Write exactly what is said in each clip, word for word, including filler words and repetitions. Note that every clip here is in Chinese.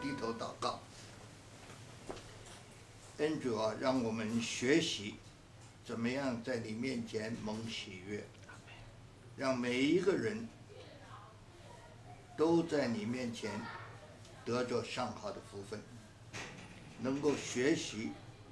低头祷告。恩主啊，让我们学习怎么样在你面前蒙喜悦，让每一个人都在你面前得着上好的福分，能够学习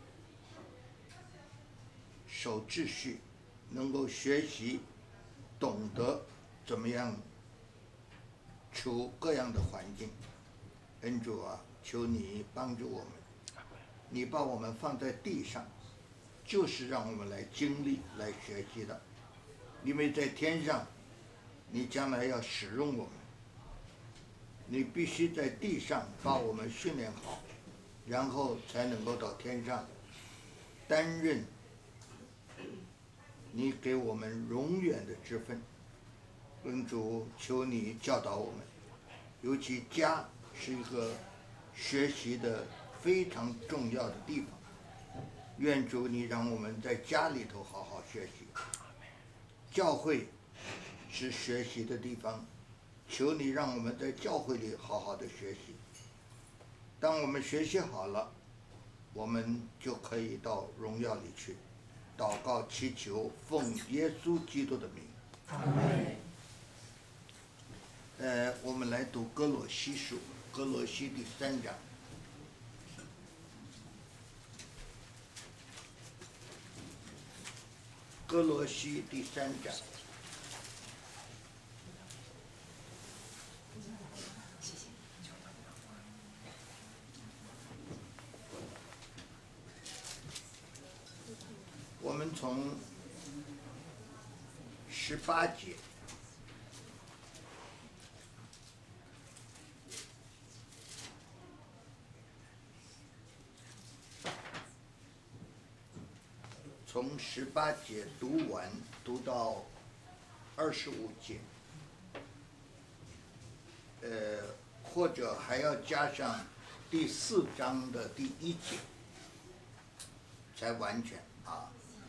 守秩序，能够学习懂得怎么样处各样的环境。恩主啊，求你帮助我们，你把我们放在地上，就是让我们来经历、来学习的。因为在天上，你将来要使用我们，你必须在地上把我们训练好，然后才能够到天上担任你给我们永远的职分。恩主，求你教导我们，尤其家是一个学习的非常重要的地方。愿主你让我们在家里头好好学习，教会是学习的地方，求你让我们在教会里好好的学习。当我们学习好了，我们就可以到荣耀里去。祷告祈求，奉耶稣基督的名。 阿门。 呃，我们来读歌罗西书，歌罗西第三章。歌罗西第三章。我们从十八节从十八节读完，读到二十五节，呃，或者还要加上第四章的第一节，才完全啊。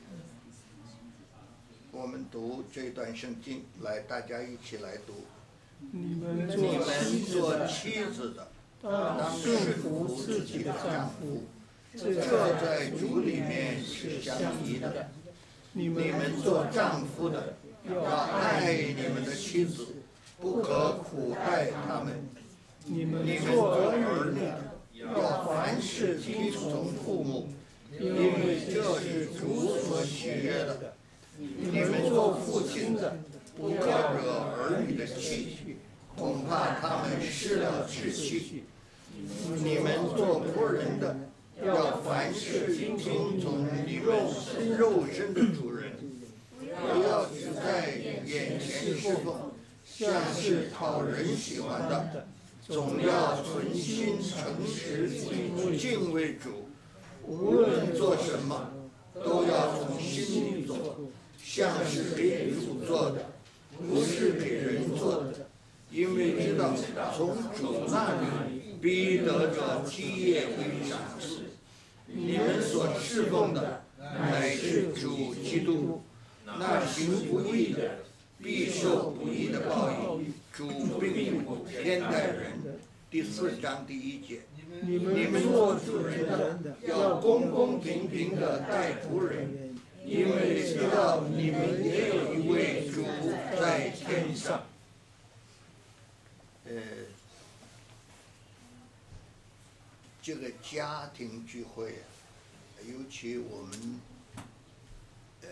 我们读这段圣经，来，大家一起来读。 你们你们做妻子的，当顺服自己的丈夫，这在主里面是相宜的。你们做丈夫的，要爱你们的妻子，不可苦待他们。 你们你们做儿女的，要凡事听从父母，因为这是主所喜悦的。你们做父亲的，不可惹儿女的气，恐怕他们失了志气。你们做仆人的，要凡事听从你们肉身的主人，不要只在眼前侍奉，像是讨人喜欢的，总要存心诚实敬畏主。无论做什么，都要从心里做，像是给主做的，不是给人做的，因为知道从主那里必得着基业为赏赐。你们所侍奉的乃是主基督，那行不义的必受不义的报应。主并不偏待人。第四章第一节，你们做主人的，要公公平平的待仆人，因为知道你们也有一位主在天上。呃，这个家庭聚会啊，尤其我们呃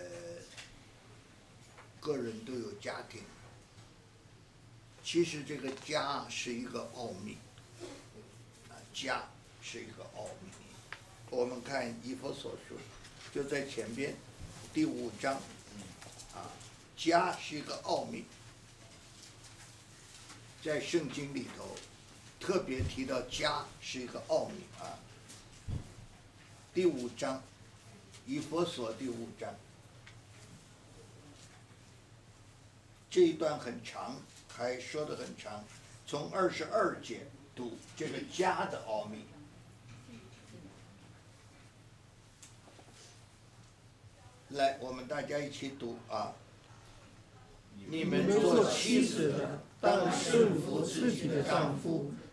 个人都有家庭，其实这个家是一个奥秘，啊，家是一个奥秘。我们看以弗所书，就在前边第五章，啊，家是一个奥秘，在圣经里头特别提到家是一个奥秘啊。第五章，以弗所第五章，这一段很长，还说得很长，从二十二节读这个家的奥秘。来，我们大家一起读啊！你们做妻子的，当顺服自己的丈夫，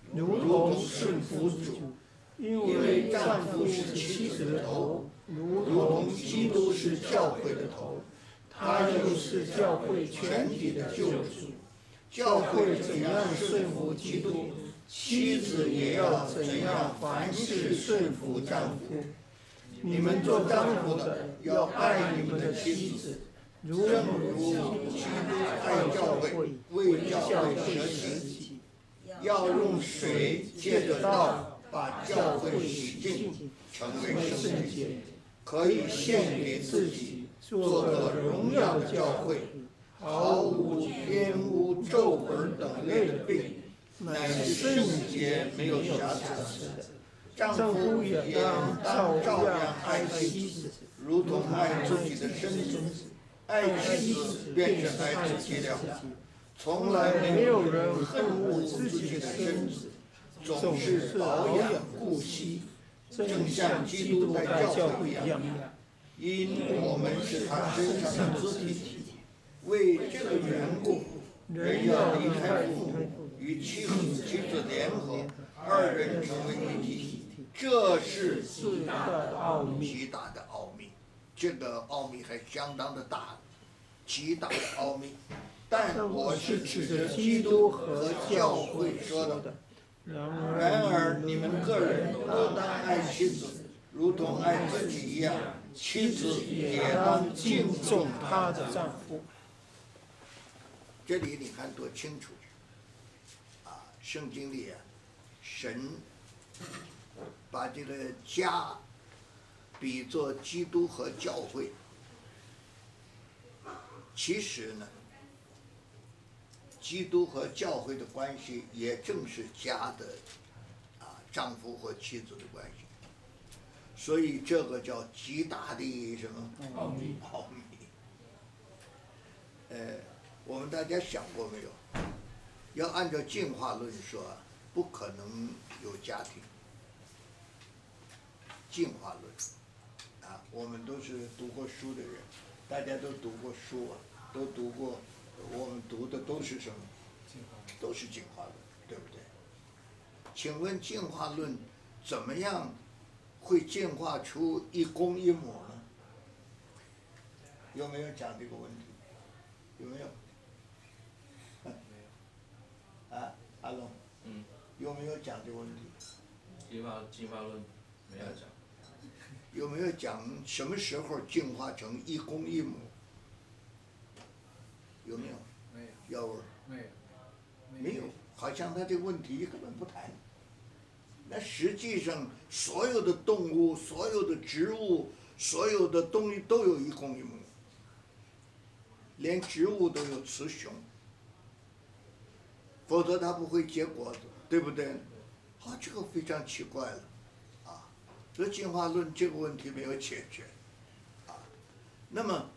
如同顺服主，因为丈夫是妻子的头，如同基督是教会的头，他就是教会全体的救主。教会怎样顺服基督，妻子也要怎样凡事顺服丈夫。你们做丈夫的要爱你们的妻子，如正如基督爱教会，为教会舍己，要用水借着道把教会洗净，成为圣洁，可以献给自己，做个荣耀的教会，毫无玷污、皱纹等类的病，乃是圣洁没有瑕疵的。丈夫也当照样爱妻子，如同爱自己的身子。爱妻子便是爱自己了。从来没有人恨恶自己的身子，总是保养顾惜，正像基督在教会一样。因我们是他身上的肢体，为这个缘故，人要离开父母，与妻子妻子联合，二人成为一体。这是最大的奥秘， 极大的奥秘。这个奥秘还相当的大，极大的奥秘。但我是指着基督和教会说的。然而你们个人都当爱妻子，如同爱自己一样；妻子也当敬重她的丈夫。这里你看多清楚啊！圣经里啊，神把这个家比作基督和教会。其实呢，基督和教会的关系也正是家的啊丈夫和妻子的关系。所以这个叫极大的什么奥秘？ 奥秘。呃，我们大家想过没有？要按照进化论说，不可能有家庭。进化论啊，我们都是读过书的人，大家都读过书啊，都读过，我们读的都是什么？都是进化论，对不对？请问进化论怎么样会进化出一公一母呢？有没有讲这个问题？有没有？啊，阿龙， 嗯， 有没有讲这个问题？ 进化进化论没有讲。 有没有讲什么时候进化成一公一母？有没有？ 没有。 要问？ 没有。 没有，好像他这个问题根本不谈。那实际上，所有的动物、所有的植物、所有的东西都有一公一母，连植物都有雌雄，否则它不会结果子，对不对？啊，这个非常奇怪了，啊，所以进化论这个问题没有解决，啊，那么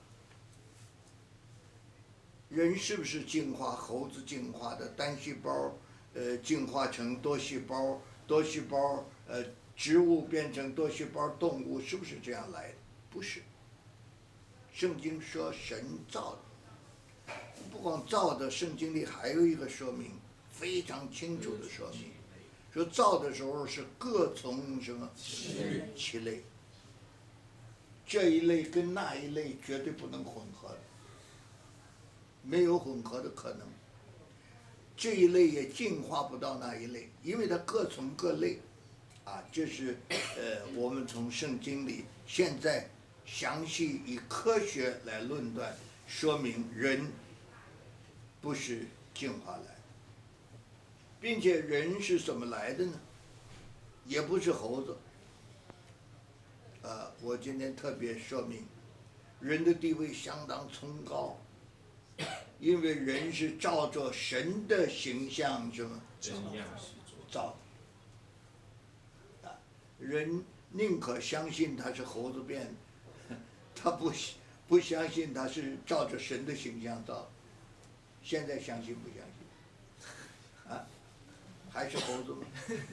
人是不是进化？猴子进化的单细胞，呃，进化成多细胞，多细胞，呃，植物变成多细胞动物，是不是这样来的？不是。圣经说神造的，不光造的，圣经里还有一个说明，非常清楚的说明，说造的时候是各从什么其类，这一类跟那一类绝对不能混合的。没有混合的可能，这一类也进化不到那一类，因为它各从各类，啊，这是呃我们从圣经里现在详细以科学来论断，说明人不是进化来的，并且人是怎么来的呢？也不是猴子，呃，我今天特别说明，人的地位相当崇高。因为人是照着神的形象什么造的，啊，人宁可相信他是猴子变的，他不不相信他是照着神的形象造的。现在相信不相信？啊，还是猴子吗？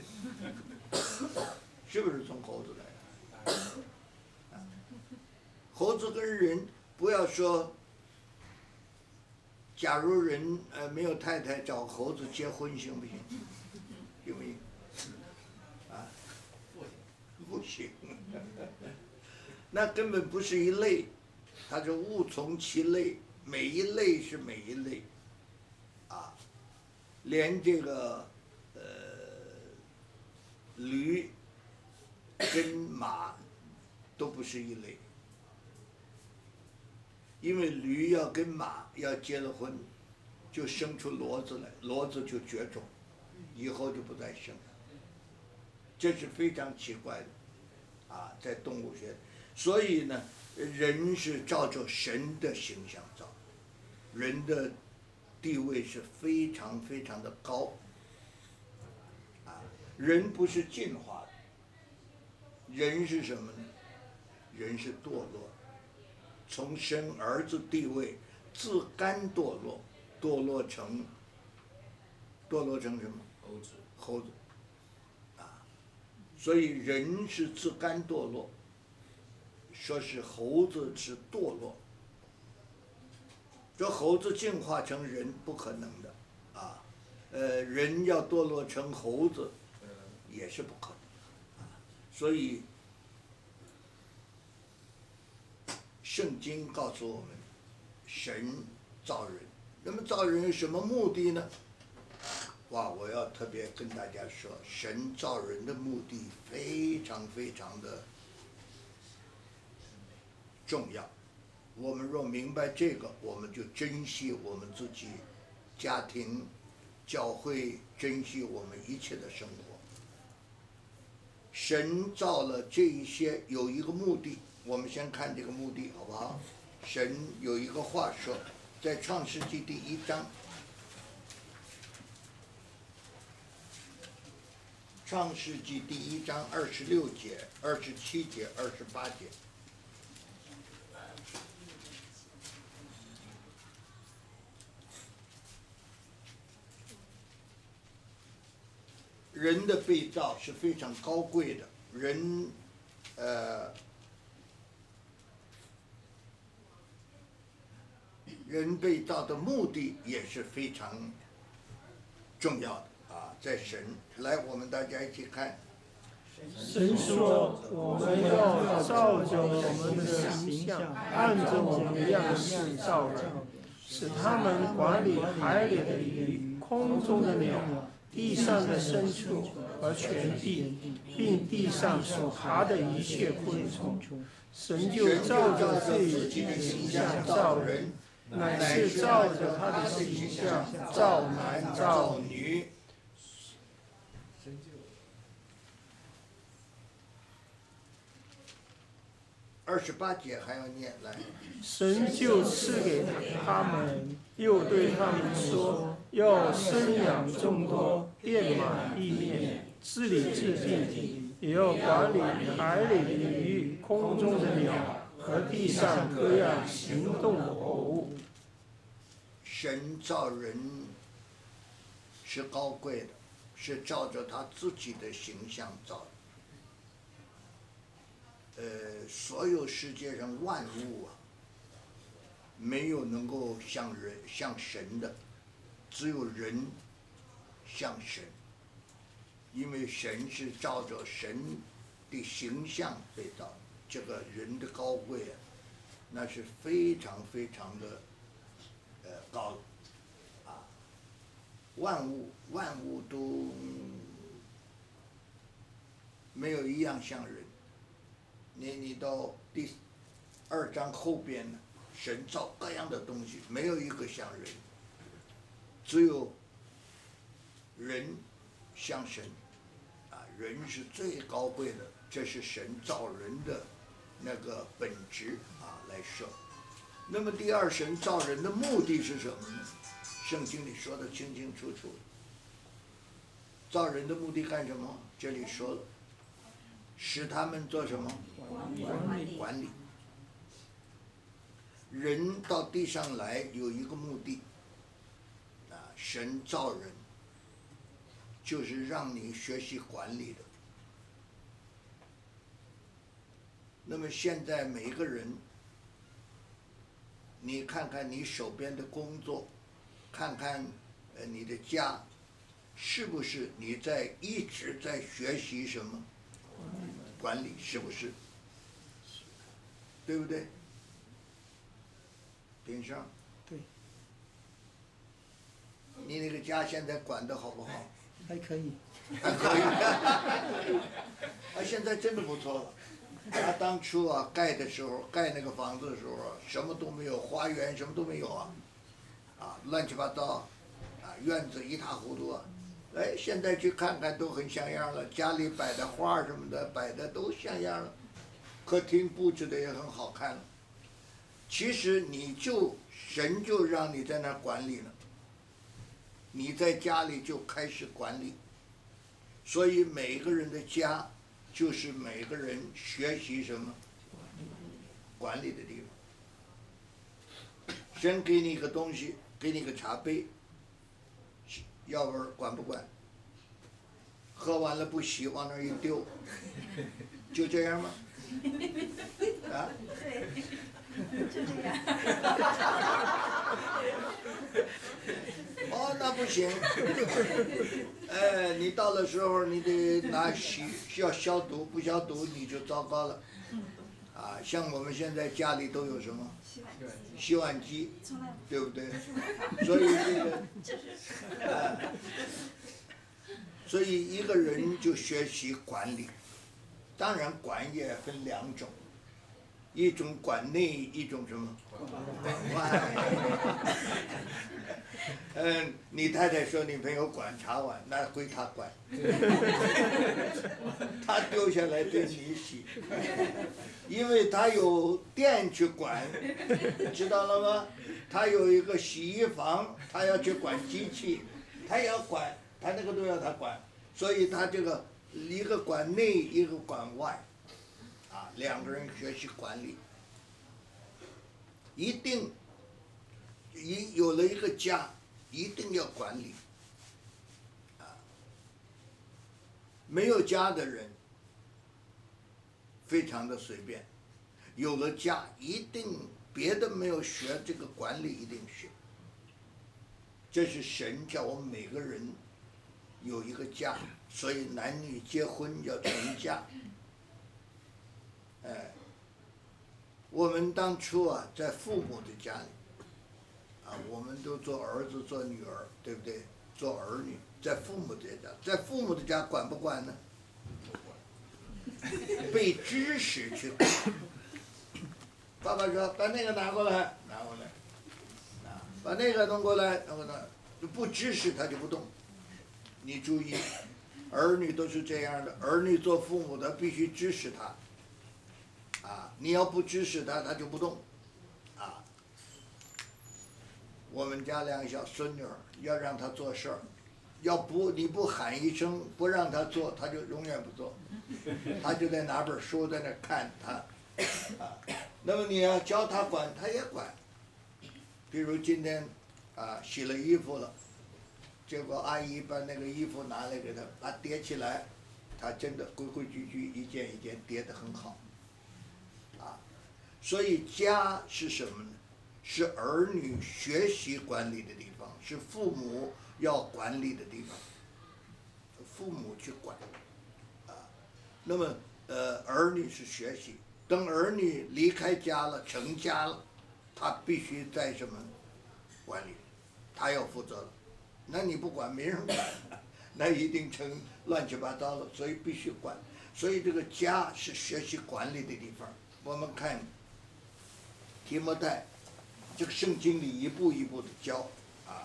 是不是从猴子来的？啊，猴子跟人不要说。假如人呃没有太太找猴子结婚行不行？行不行？ 那根本不是一类，它是物从其类，每一类是每一类，啊，连这个呃驴跟马都不是一类，因为驴要跟马要结了婚，就生出骡子来，骡子就绝种，以后就不再生了，这是非常奇怪的，啊，在动物学，所以呢，人是照着神的形象造，人的地位是非常非常的高，啊，人不是进化的，人是什么呢？人是堕落，从生儿子地位自甘堕落，堕落成堕落成什么？ 猴子。 猴子，啊，所以人是自甘堕落，说是猴子是堕落，这猴子进化成人不可能的，啊，呃，人要堕落成猴子也是不可能，啊，所以圣经告诉我们，神造人，那么造人有什么目的呢？哇，我要特别跟大家说，神造人的目的非常非常的重要。我们若明白这个，我们就珍惜我们自己家庭、教会，珍惜我们一切的生活。神造了这一些有一个目的，我们先看这个目的好不好？神有一个话说，在创世纪第一章，创世纪第一章二十六节、二十七节、二十八节。人的被造是非常高贵的，人，呃，人被造的目的也是非常重要的啊，在神来，我们大家一起看。 神说：“我们要照着我们的形象，按着我们的样式造人，使他们管理海里的鱼、空中的鸟、地上的牲畜和全地，并地上所爬的一切昆虫。神就照着自己的形象造人，乃是照着他的形象造男造女。” 二十八节还要念来。 神就赐给他们，又对他们说：“要生养众多，遍满地面，治理治地，也要管理海里的鱼、空中的鸟和地上各样行动的活物。” 神造人是高贵的，是照着他自己的形象造的。呃，所有世界上万物啊，没有能够像人像神的，只有人像神，因为神是照着神的形象被造的，这个人的高贵啊，那是非常非常的呃高啊，万物万物都没有一样像人。你你到第二章后边呢，神造各样的东西，没有一个像人，只有人像神，啊，人是最高贵的，这是神造人的那个本质啊来说。那么第二，神造人的目的是什么呢？圣经里说的清清楚楚。造人的目的干什么？这里说了，使他们做什么？ 管理。 管理。人到地上来有一个目的，啊，神造人就是让你学习管理的。那么现在每一个人，你看看你手边的工作，看看呃你的家，是不是你在一直在学习什么？管理是不是？ 对不对？顶上。 对。 你那个家现在管得好不好？ 还可以。 还可以。啊，现在真的不错了。他当初啊盖的时候，盖那个房子的时候啊，什么都没有，花园什么都没有啊，啊，乱七八糟，啊，院子一塌糊涂啊。哎，现在去看看都很像样了，家里摆的花什么的摆的都像样了，客厅布置的也很好看了。其实你就神就让你在那儿管理了，你在家里就开始管理，所以每个人的家就是每个人学习什么管理的地方。神给你一个东西，给你个茶杯，要味儿管不管？喝完了不洗，往那儿一丢，就这样吗？啊？ 对，就这样。 哦，那不行。哎，你到了时候你得拿洗，需要消毒，不消毒你就糟糕了。啊，像我们现在家里都有什么？洗碗机，对不对？所以这个，啊，所以一个人就学习管理。当然，管也分两种，一种管内，一种什么？管外。嗯，你太太说女朋友管茶碗，那归她管。她丢下来对你洗，因为她有店去管，知道了吗？她有一个洗衣房，她要去管机器，她也要管，她那个都要她管，所以她这个一个管内，一个管外，啊，两个人学习管理，一定一有了一个家。一定要管理，啊，没有家的人非常的随便，有了家一定别的没有学，这个管理一定学。这是神叫我们每个人有一个家，所以男女结婚要成家。哎，我们当初啊，在父母的家里。啊，我们都做儿子做女儿，对不对？做儿女，在父母的家，在父母的家管不管呢？被指使去管。爸爸说：“把那个拿过来，拿过来。啊，把那个弄过来，弄过来。不指使他就不动。你注意，儿女都是这样的，儿女做父母的必须指使他。啊，你要不指使他，他就不动。啊。”我们家两个小孙女儿要让她做事儿，要不你不喊一声不让她做，她就永远不做，她就在拿本书在那看她，啊，那么你要教她管，她也管。比如今天啊洗了衣服了，结果阿姨把那个衣服拿来给她，把叠起来，她真的规规矩矩一件一件叠得很好，啊，所以家是什么呢？是儿女学习管理的地方，是父母要管理的地方。父母去管，啊，那么呃，儿女是学习。等儿女离开家了，成家了，他必须在什么管理？他要负责了。那你不管，没人管，那一定成乱七八糟了。所以必须管。所以这个家是学习管理的地方。我们看提摩太。这个圣经里一步一步的教啊，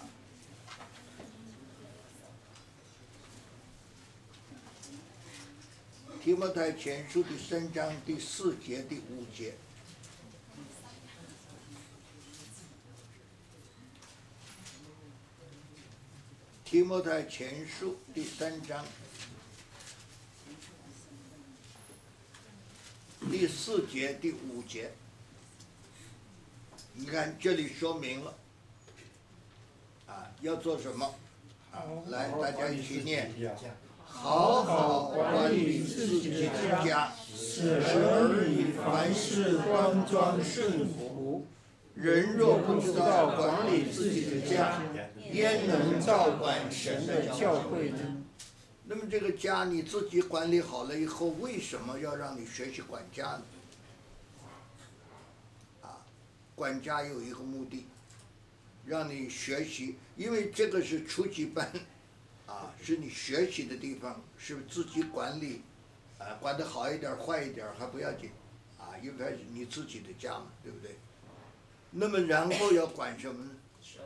提摩太前书第三章第四节第五节，提摩太前书第三章第四节第五节。你看这里说明了，啊，要做什么？啊，来，大家一起念：好好管理自己的家，使儿女凡事端庄顺服。人若不知道管理自己的家，焉能照管神的教会呢？那么这个家你自己管理好了以后，为什么要让你学习管家呢？ 管家有一个目的，让你学习，因为这个是初级班，啊，是你学习的地方，是自己管理，啊，管得好一点坏一点还不要紧，啊，因为是你自己的家嘛，对不对？那么然后要管什么呢？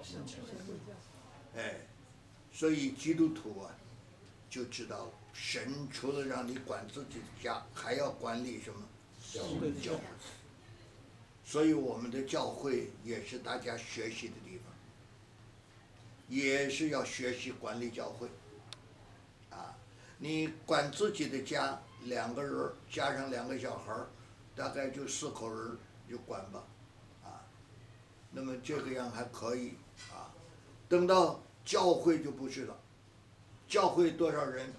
哎，所以基督徒啊，就知道了，神除了让你管自己的家，还要管理什么？教会。所以我们的教会也是大家学习的地方，也是要学习管理教会。啊，你管自己的家，两个人加上两个小孩儿，大概就四口人就管吧，啊，那么这个样还可以啊。等到教会就不是了，教会多少人？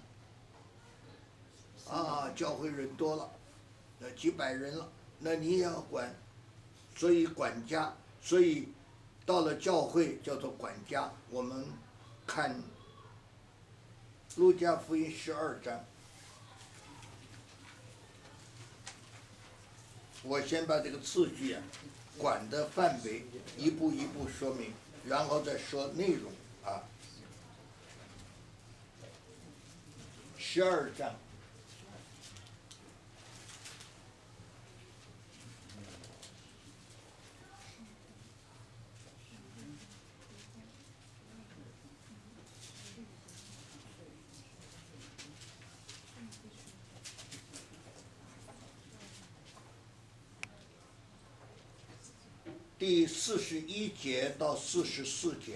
啊，教会人多了，那几百人了，那你也要管。所以管家，所以到了教会叫做管家。我们看路加福音十二章，我先把这个次序啊，管的范围一步一步说明，然后再说内容啊。十二章。第四十一节到四十四节，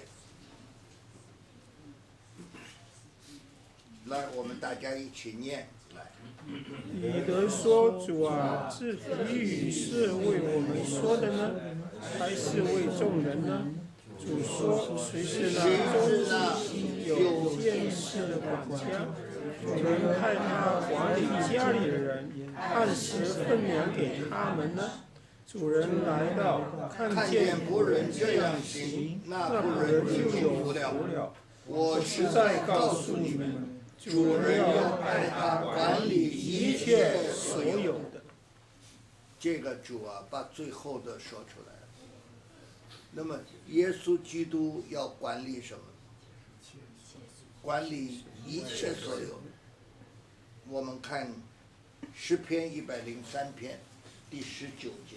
来，我们大家一起念。来， 彼得说：“主啊，这比喻是为我们说的呢，还是为众人呢？”主说：“谁是那忠心有见识的管家？主人派他管理家里的人，按时分粮给他们呢。主人来到，看见仆人这样行，那仆人就有福了。我实在告诉你们，主人要派他管理一切所有的。”这个主啊，把最后的说出来了。那么，耶稣基督要管理什么？管理一切所有。我们看诗篇一百零三篇第十九节。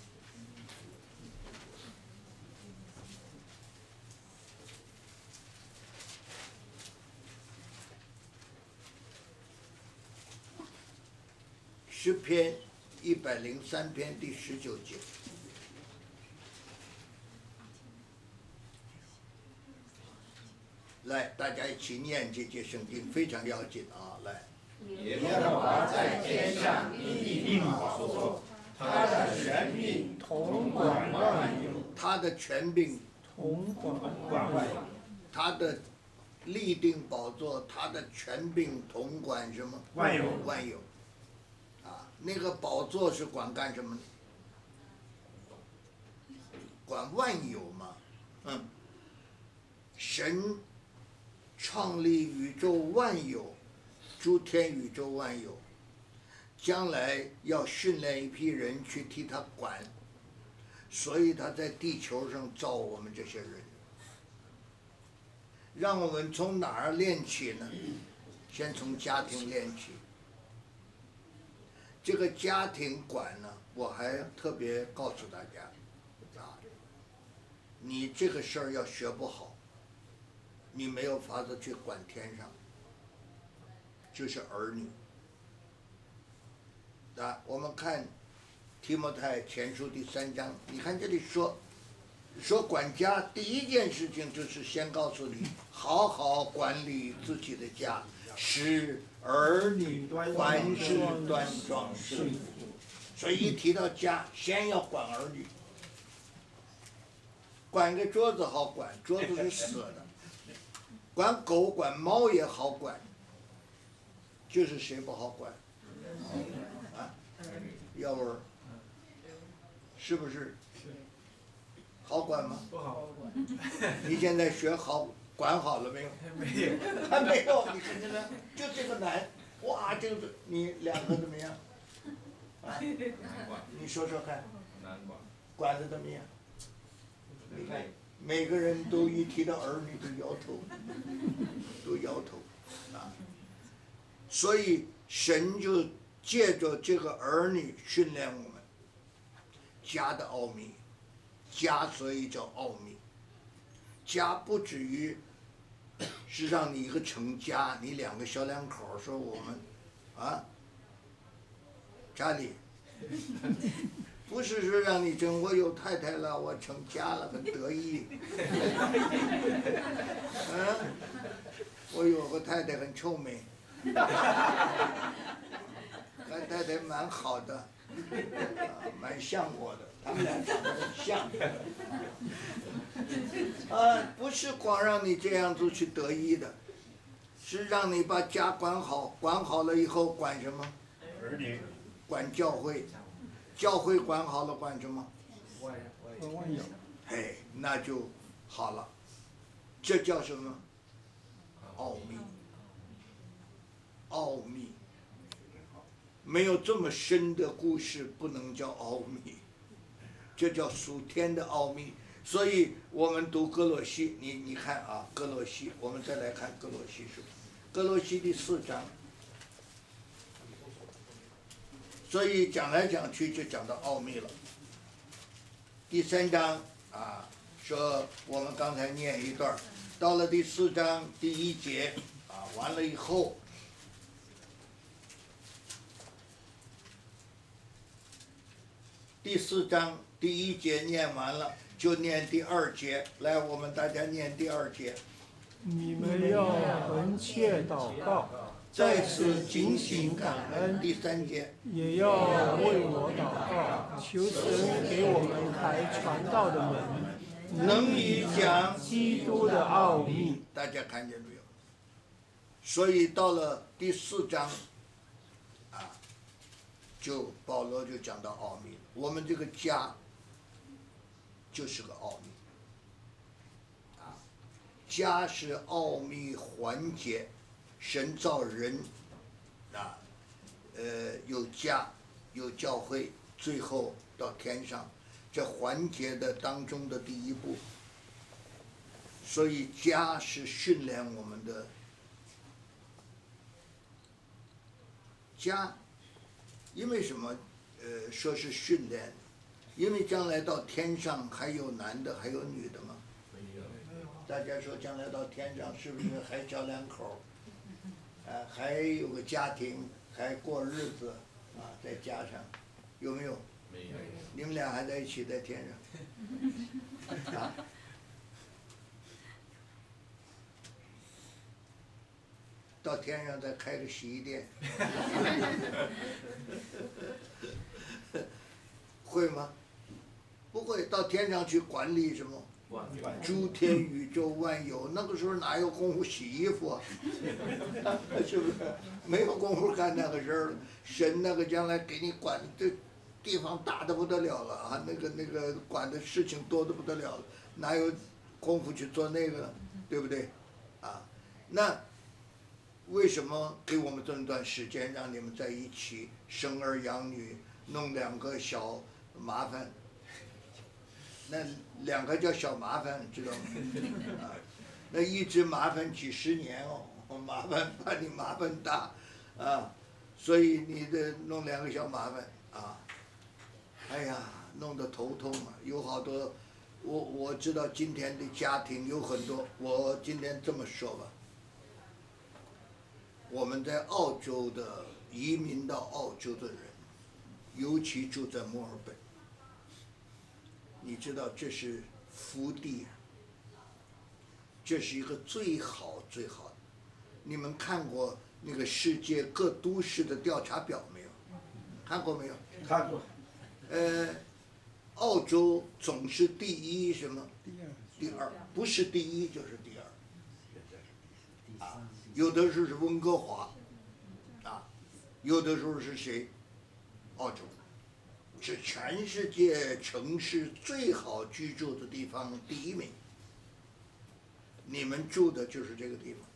诗篇一百零三篇第十九节，来，大家一起念这节圣经，非常要紧啊！来， 耶和华在天上立定宝座，他的权柄统管万有， 他的权柄统管万有， 他的立定宝座，他的权柄统管什么？ 万有， 万有。那个宝座是管干什么呢？管万有嘛，嗯。神创立宇宙万有，诸天宇宙万有，将来要训练一批人去替他管，所以他在地球上造我们这些人，让我们从哪儿练起呢？先从家庭练起。这个家庭管呢，我还特别告诉大家，啊，你这个事儿要学不好，你没有法子去管天上，就是儿女。啊，我们看提摩太前书第三章，你看这里说，说管家第一件事情就是先告诉你，好好管理自己的家，使儿女凡事端庄顺服。所以一提到家，先要管儿女。管个桌子好管，桌子是死的；管狗、管猫也好管，就是谁不好管？啊，耀文，是不是？好管吗？ 不好管。 你现在学好管好了没有？ 没有， 还没有。你看这个，就这个难，哇，这个你两个怎么样？啊， 难管， 你说说看， 难管， 管的怎么样？ 每个人都一提到儿女都摇头，都摇头啊。所以神就借着这个儿女训练我们家的奥秘，家所以叫奥秘。家不止于是让你一个成家，你两个小两口说我们啊家里。不是说让你真我有太太了，我成家了，很得意。嗯，我有个太太很臭美，咱太太蛮好的，啊，蛮像我的，他们俩长得很像。啊，不是光让你这样子去得意的，是让你把家管好，管好了以后管什么？ 儿女。 管教会。教会管好了，管什么？ 管万有。 哎，那就好了。这叫什么？奥秘。奥秘。没有这么深的故事，不能叫奥秘。这叫属天的奥秘。所以我们读歌罗西，你你看啊，歌罗西，我们再来看歌罗西书，歌罗西第四章。所以讲来讲去就讲到奥秘了。第三章啊，说我们刚才念一段，到了第四章第一节啊，完了以后，第四章第一节念完了，就念第二节。来，我们大家念第二节。 你们要恒切祷告。在此警醒感恩， 第三节也要为我祷告，求神给我们开传道的门， 能以讲基督的奥秘。 大家看见没有？所以到了第四章，啊，就保罗就讲到奥秘了。我们这个家就是个奥秘，啊，家是奥秘环节。神造人，啊，呃，有家，有教会，最后到天上，这环节的当中的第一步。所以家是训练我们的家，因为什么？呃，说是训练，因为将来到天上还有男的，还有女的嘛。大家说将来到天上是不是还小两口？啊，还有个家庭，还过日子，啊，在家上，有没有？ 没有。 你们俩还在一起在天上？啊？到天上再开个洗衣店，会吗？不会，到天上去管理什么？诸天宇宙万有，那个时候哪有功夫洗衣服啊？是不是？没有功夫干那个事儿了。神那个将来给你管的地方大的不得了了啊，那个那个管的事情多的不得了了，哪有功夫去做那个呢？对不对？啊，那为什么给我们这么段时间让你们在一起生儿养女，弄两个小麻烦？那两个叫小麻烦，知道吗？啊，那一直麻烦几十年哦，麻烦把你麻烦大，啊，所以你得弄两个小麻烦啊。哎呀，弄得头痛啊！有好多，我我知道今天的家庭有很多，我今天这么说吧，我们在澳洲的移民到澳洲的人，尤其住在墨尔本。你知道这是福地，这是一个最好最好的。你们看过那个世界各都市的调查表没有？看过没有？ 看过。 呃，澳洲总是第一什么？ 第二。 第二，不是第一就是第二。啊，有的时候是温哥华，啊，有的时候是谁？澳洲。是全世界城市最好居住的地方第一名。你们住的就是这个地方，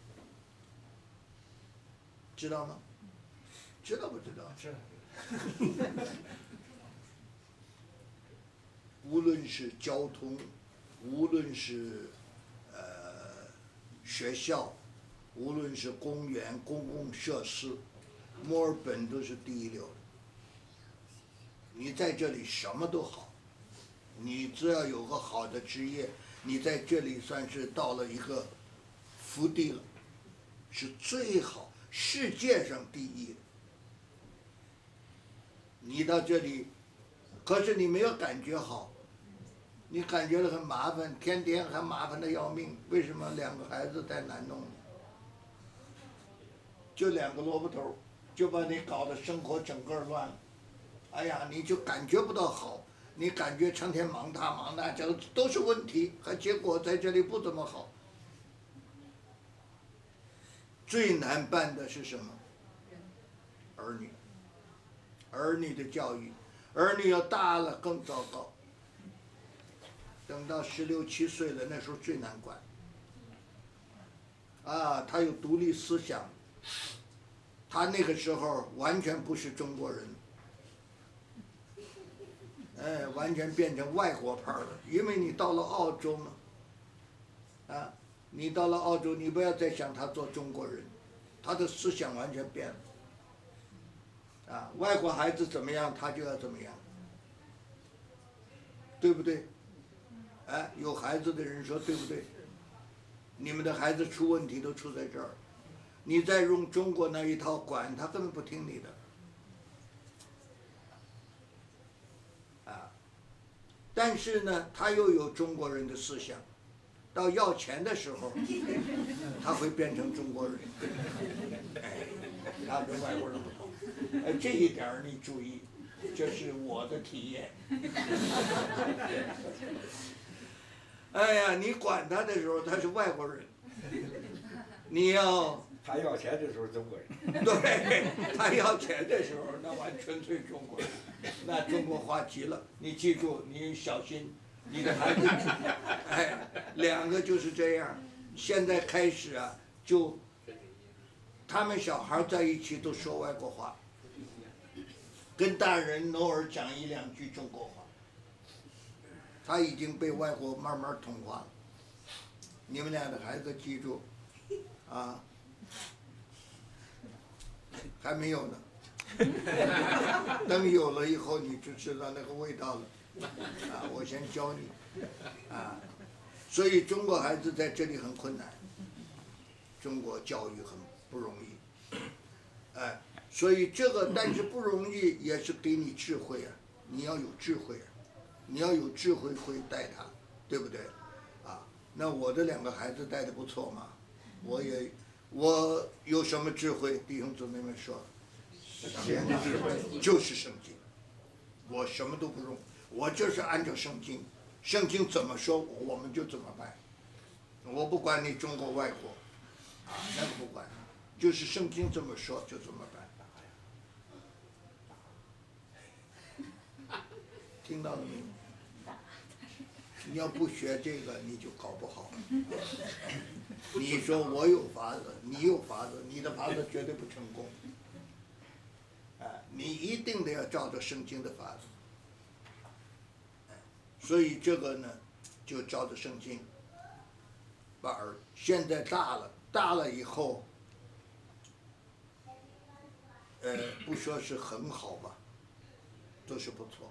知道吗？知道不知道？ 知道。 无论是交通， 无论是呃学校，无论是公园、公共设施，墨尔本都是第一流的。你在这里什么都好，你只要有个好的职业，你在这里算是到了一个福地了，是最好，世界上第一的。你到这里，可是你没有感觉好，你感觉到很麻烦，天天还麻烦的要命。为什么？两个孩子太难弄了，就两个萝卜头，就把你搞得生活整个乱了。哎呀，你就感觉不到好，你感觉成天忙他忙那，这都是问题，还结果在这里不怎么好。最难办的是什么？儿女。儿女的教育，儿女要大了更糟糕。等到十六七岁了，那时候最难管。啊，他有独立思想，他那个时候完全不是中国人，哎，完全变成外国派了。因为你到了澳洲嘛，啊，你到了澳洲，你不要再想他做中国人，他的思想完全变了。啊，外国孩子怎么样，他就要怎么样，对不对？哎，有孩子的人说对不对？你们的孩子出问题都出在这儿，你再用中国那一套管，他根本不听你的。啊，但是呢，他又有中国人的思想，到要钱的时候，他会变成中国人。哎，他跟外国人不同。哎，这一点儿你注意，这是我的体验。哎呀，你管他的时候他是外国人，你要他要钱的时候中国人。 对，他要钱的时候那完全是中国人，那中国话极了。你记住，你小心你的孩子。哎，两个就是这样。现在开始啊，就他们小孩在一起都说外国话。跟大人偶尔讲一两句中国话，他已经被外国慢慢同化了。你们俩的孩子记住，啊，还没有呢，等有了以后你就知道那个味道了。啊，我先教你，啊，所以中国孩子在这里很困难，中国教育很不容易，哎。所以这个，但是不容易，也是给你智慧啊！你要有智慧啊，你要有智慧会带他，对不对？啊，那我的两个孩子带的不错嘛，我也，我有什么智慧？弟兄姊妹们说，智慧就是圣经，我什么都不用，我就是按照圣经，圣经怎么说我们就怎么办，我不管你中国外国，啊，那个不管，就是圣经这么说就怎么办。听到了没有？你要不学这个，你就搞不好。你说我有法子，你有法子，你的法子绝对不成功。哎，你一定得要照着圣经的法子。所以这个呢，就照着圣经。把儿现在大了，大了以后，呃，不说是很好吧，都是不错。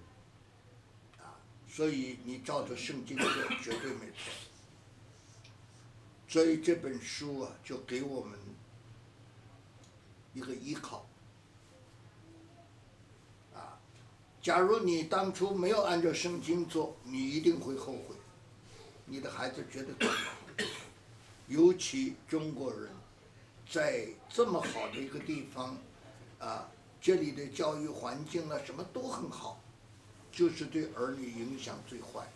所以你照着圣经做，绝对没错。所以这本书啊，就给我们一个依靠。啊，假如你当初没有按照圣经做，你一定会后悔，你的孩子绝对做不好。尤其中国人，在这么好的一个地方，啊，这里的教育环境啊，什么都很好。就是对儿女影响最坏，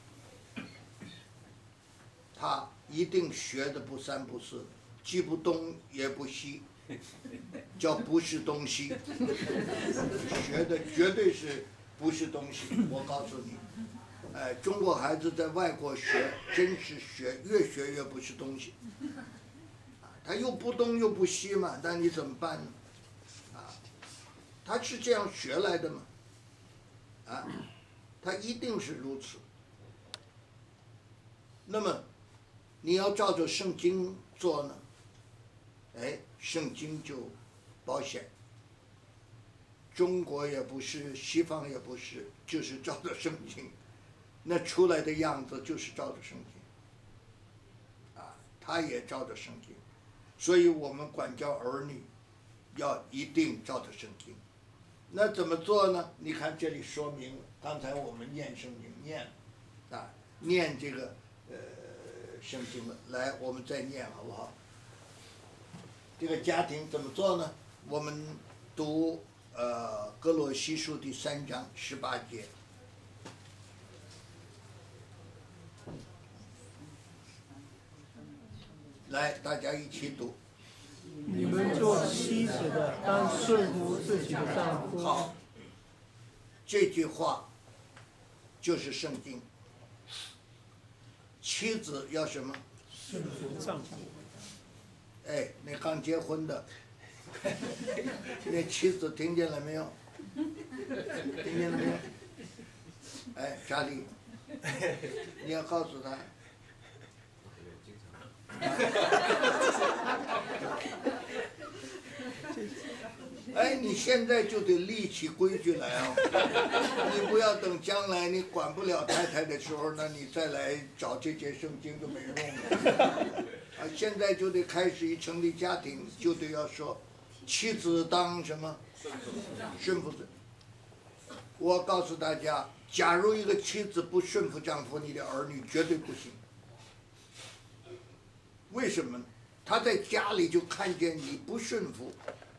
他一定学的不三不四，既不东也不西，叫不是东西，学的绝对是不是东西。我告诉你，哎，中国孩子在外国学，真是学越学越不是东西，他又不东又不西嘛，那你怎么办呢？啊，他是这样学来的嘛，啊。他一定是如此， 那么你要照着圣经做呢，哎，圣经就保险。中国也不是，西方也不是，就是照着圣经，那出来的样子就是照着圣经，啊，他也照着圣经，所以我们管教儿女要一定照着圣经。那怎么做呢？你看这里说明了，刚才我们念圣经念了，啊，念这个呃圣经了，来，我们再念好不好？这个家庭怎么做呢？我们读。呃，哥罗西书第三章十八节，来，大家一起读。 你们做妻子的，当顺服自己的丈夫。 好，这句话就是圣经。妻子要什么？ 顺服丈夫。 哎，那刚结婚的。那妻子听见了没有？听见了没有？哎，查理，你要告诉他。哎，你现在就得立起规矩来啊！你不要等将来你管不了太太的时候呢，你再来找这节圣经都没用了。啊，现在就得开始一成立家庭，就得要说。妻子当什么？顺服子。我告诉大家，假如一个妻子不顺服丈夫，你的儿女绝对不行。为什么？他在家里就看见你不顺服，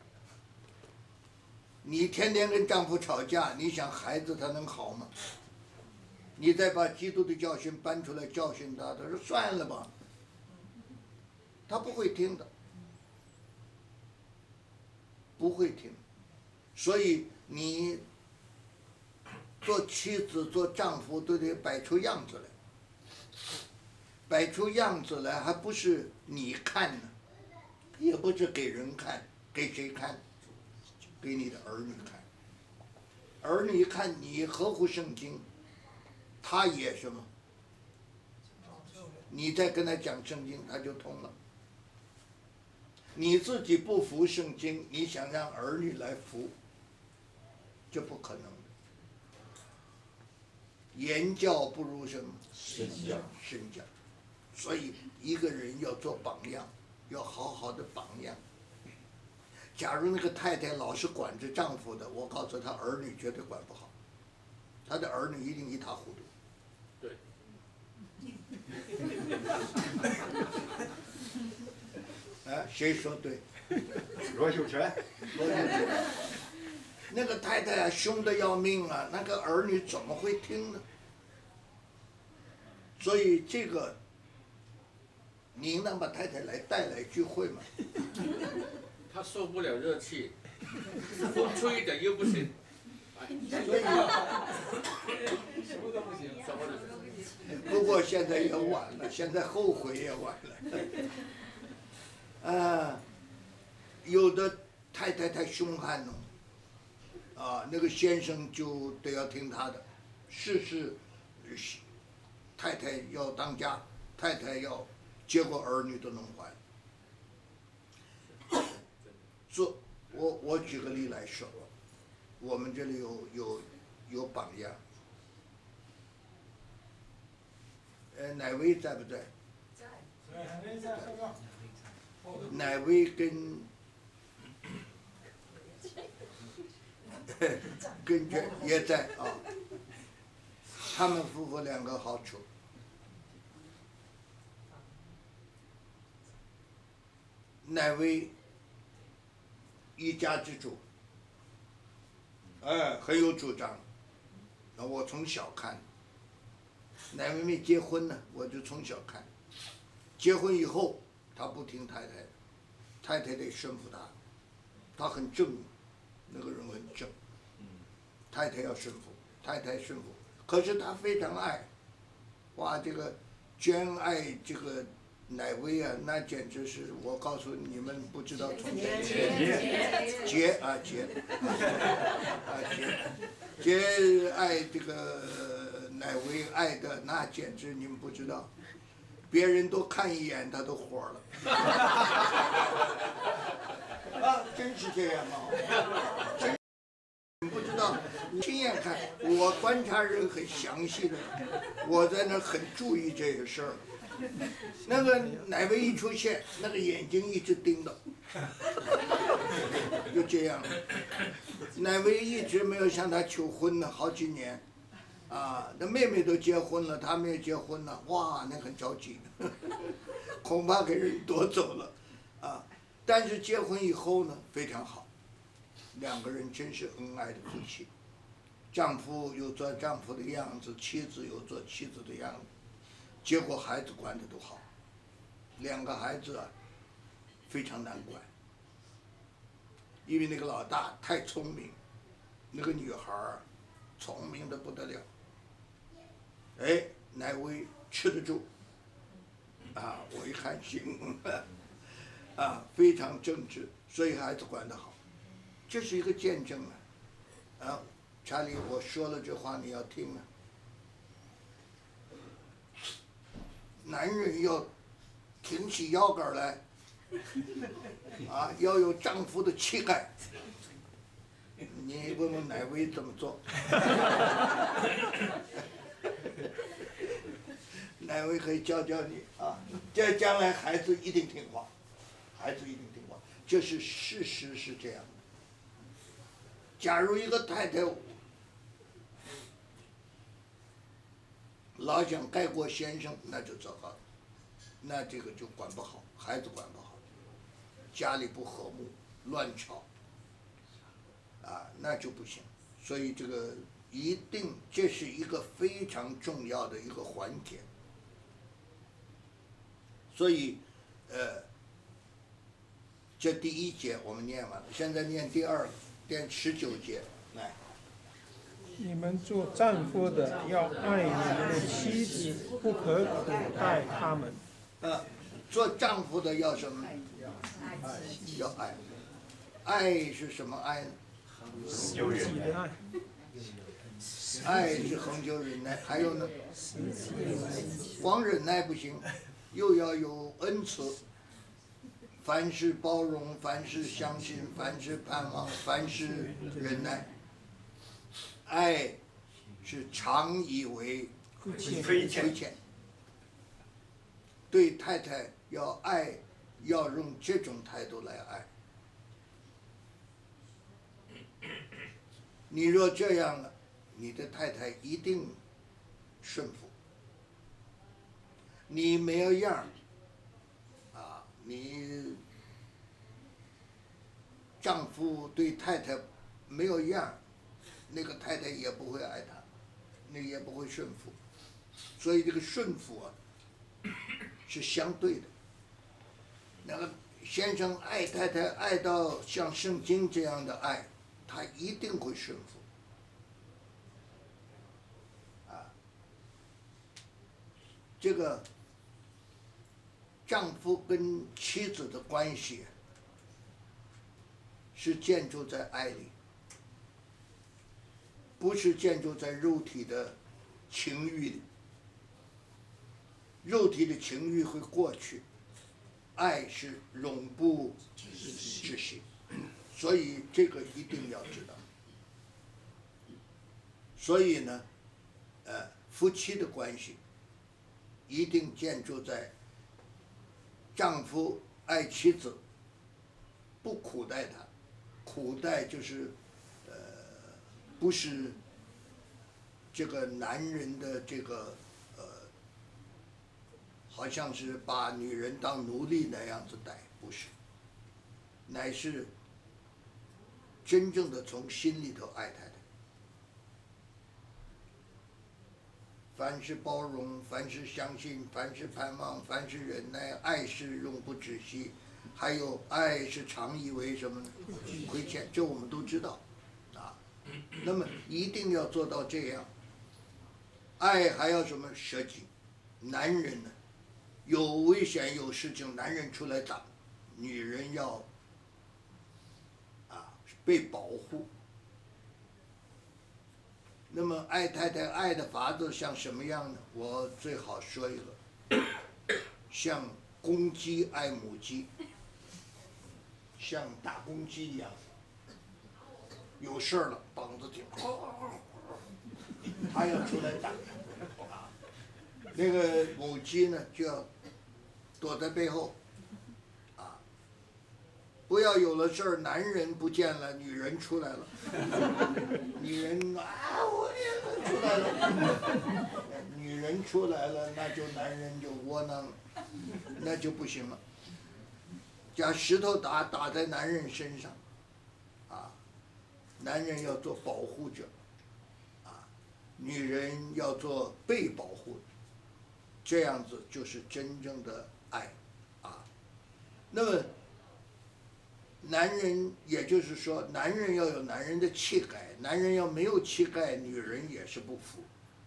你天天跟丈夫吵架，你想孩子他能好吗？你再把基督的教训搬出来教训他，他说算了吧，他不会听的。不会听，所以你做妻子、做丈夫都得摆出样子来，摆出样子来，还不是你看呢，也不是给人看，给谁看？给你的儿女看。儿女看你合乎圣经，他也什么？你再跟他讲圣经，他就通了。你自己不服圣经，你想让儿女来服，这不可能的。言教不如什么？身教。身教。所以一个人要做榜样，要好好的榜样。假如那个太太老是管着丈夫的，我告诉她，儿女绝对管不好，她的儿女一定一塌糊涂。 对。 哎，谁说对？ 罗秀全。 罗秀全。那个太太啊，凶得要命啊，那个儿女怎么会听呢？所以这个，你能把太太来带来聚会吗？ 他受不了热气，风吹一点又不行。 所以， 什么都不行，什么都不行。 不过现在也晚了，现在后悔也晚了。啊，有的太太太凶悍了，啊，那个先生就得要听他的，事事太太要当家，太太要结果儿女都能还。做我我举个例来说，我们这里有有有榜样。呃，哪位在不在？ 在。哪位在？ 哪位跟跟这也在啊？他们夫妇两个好处。哪位一家之主？哎，很有主张。那我从小看。哪位没结婚呢？我就从小看。结婚以后，他不听太太的，太太得顺服他。他很正，那个人很正。太太要顺服，太太顺服。可是他非常爱，哇，这个捐爱这个哪位啊？那简直是我告诉你们不知道从哪结结啊结啊结结爱这个哪位爱的那简直你们不知道。 别人多看一眼他都火了。啊，真是这样啊！真不知道，亲眼看，我观察人很详细的，我在那很注意这个事儿。那个哪位一出现，那个眼睛一直盯着，就这样。哪位一直没有向他求婚呢，好几年。啊，那妹妹都结婚了，他没有结婚了，哇，那很着急，恐怕给人夺走了，啊，但是结婚以后呢，非常好，两个人真是恩爱的夫妻，丈夫有做丈夫的样子，妻子有做妻子的样子，结果孩子管得都好，两个孩子啊，非常难管，因为那个老大太聪明，那个女孩儿聪明的不得了。哎，哪位吃得住？啊，我一看行，啊，非常正直，所以孩子管得好，这是一个见证啊。啊，查理，我说了这话你要听啊。男人要挺起腰杆来，啊，要有丈夫的气概。你问问哪位怎么做？哪位可以教教你啊？这将来孩子一定听话，孩子一定听话，这是事实是这样的。假如一个太太老想盖过先生，那就糟糕了，那这个就管不好，孩子管不好，家里不和睦，乱吵，啊，那就不行。所以这个一定，这是一个非常重要的一个环节。所以，呃，这第一节我们念完了，现在念第二个，念十九节，来。 你们做丈夫的要爱你们的妻子，不可苦待他们。 呃，做丈夫的要什么？要爱。爱是什么爱呢？ 有忍耐。 爱是恒久忍耐，还有呢？光忍耐不行，又要有恩慈。凡事包容，凡事相信，凡事盼望，凡事忍耐。爱是常以为亏欠。对太太要爱，要用这种态度来爱。你若这样了，你的太太一定顺服。你没有样儿，啊，你丈夫对太太没有样儿，那个太太也不会爱他，那也不会顺服。所以这个顺服啊，是相对的。那个先生爱太太爱到像圣经这样的爱，他一定会顺服。啊，这个丈夫跟妻子的关系是建筑在爱里，不是建筑在肉体的情欲里。肉体的情欲会过去，爱是永不止息，所以这个一定要知道。所以呢，呃，夫妻的关系一定建筑在丈夫爱妻子，不苦待她，苦待就是呃，不是这个男人的这个。好像是把女人当奴隶那样子待，不是，乃是真正的从心里头爱太太。凡是包容，凡是相信，凡是盼望，凡是忍耐，爱是永不止息。还有爱是常以为什么呢？亏欠，这我们都知道，啊，那么一定要做到这样。爱还要什么？舍己。男人呢？有危险有事情，男人出来打，女人要啊被保护。那么爱太太爱的法子像什么样呢？我最好说一个， 像公鸡爱母鸡，像大公鸡一样，有事儿了，膀子挺，它要出来打。啊，那个母鸡呢就要躲在背后，啊，不要有了事儿，男人不见了，女人出来了，女人啊，我也出来了，女人出来了，那就男人就窝囊了，那就不行了。将石头打打在男人身上，啊，男人要做保护者，啊，女人要做被保护，这样子就是真正的爱，啊，那么男人也就是说，男人要有男人的气概，男人要没有气概，女人也是不服，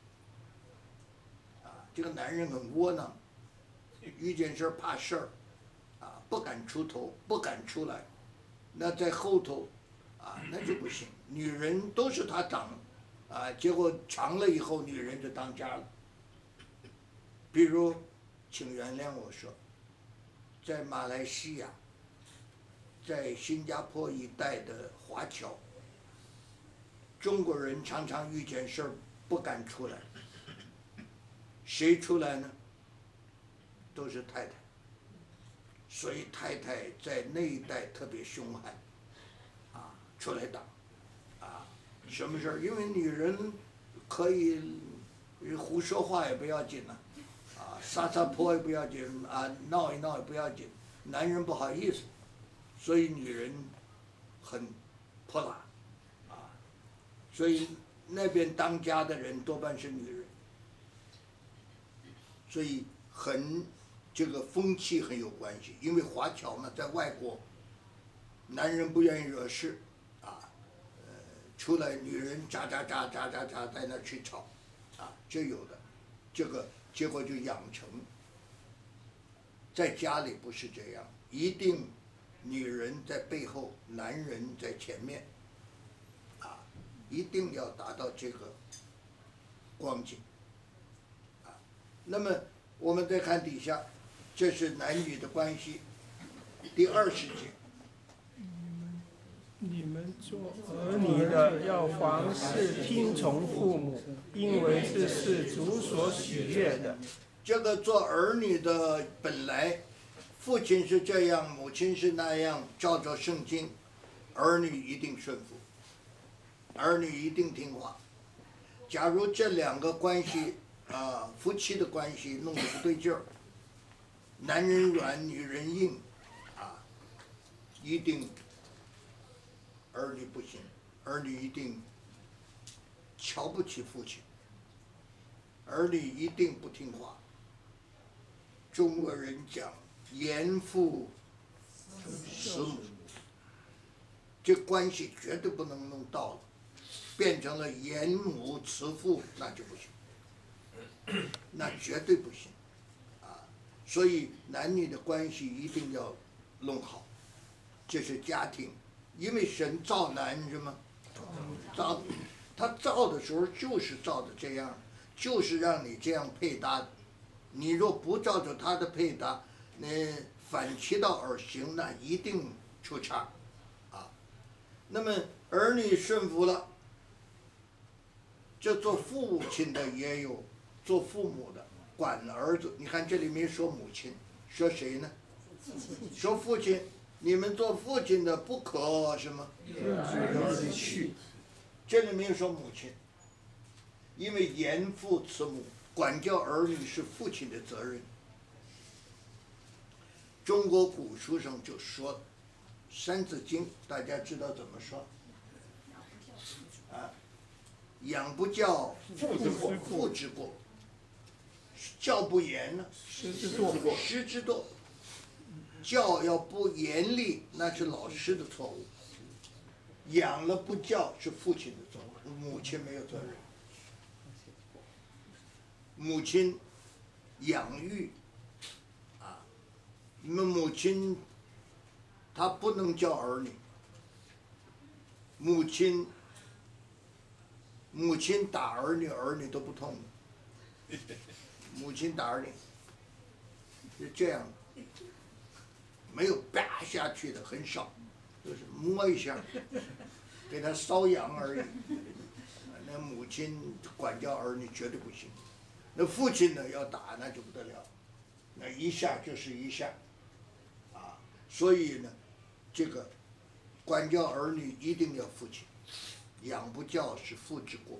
啊，这个男人很窝囊，遇见事儿怕事儿。啊，不敢出头，不敢出来，那在后头，啊，那就不行。女人都是他长，啊，结果长了以后，女人就当家了。比如，请原谅我说，在马来西亚，在新加坡一带的华侨，中国人常常遇见事儿不敢出来，谁出来呢？都是太太。所以太太在那一带特别凶悍，啊，出来打，啊，什么事儿？因为女人可以胡说话也不要紧了，啊，撒撒泼也不要紧，啊，闹一闹也不要紧，男人不好意思，所以女人很泼辣，啊，所以那边当家的人多半是女人，所以很。这个风气很有关系，因为华侨呢，在外国，男人不愿意惹事，啊，呃，出来女人喳喳喳喳喳喳在那去吵，啊，这有的，这个结果就养成。在家里不是这样，一定女人在背后，男人在前面，啊，一定要达到这个光景，啊，那么我们再看底下。这是男女的关系。第二十节， 你们做儿女的要凡事听从父母，因为这是主所喜悦的。 这个做儿女的本来，父亲是这样，母亲是那样，照着圣经，儿女一定顺服，儿女一定听话。假如这两个关系啊，夫妻的关系弄得不对劲儿。男人软，女人硬，啊，一定儿女不行，儿女一定瞧不起父亲，儿女一定不听话。中国人讲严父死母，这关系绝对不能弄到了，变成了严母慈父，那就不行，那绝对不行。所以男女的关系一定要弄好，这是家庭，因为神造男什么，造他造的时候就是造的这样，就是让你这样配搭，你若不照着他的配搭，你反其道而行，那一定出岔，啊，那么儿女顺服了，这做父亲的也有做父母的。管儿子，你看这里没说母亲，说谁呢？说父亲，你们做父亲的不可什么？儿子去。这里没有说母亲，因为严父慈母，管教儿女是父亲的责任。中国古书上就说，《三字经》大家知道怎么说？啊，养不教，父之过，父之过。教不严呢， 师之惰； 师之惰。教要不严厉，那是老师的错误；养了不教，是父亲的错误，母亲没有责任。母亲养育啊，那母亲她不能教儿女。母亲母亲打儿女，儿女都不痛的。母亲打儿女， 是这样的，没有啪下去的很少，就是摸一下，给他瘙痒而已。那母亲管教儿女绝对不行，那父亲呢要打那就不得了，那一下就是一下，啊，所以呢，这个管教儿女一定要父亲，养不教是父之过。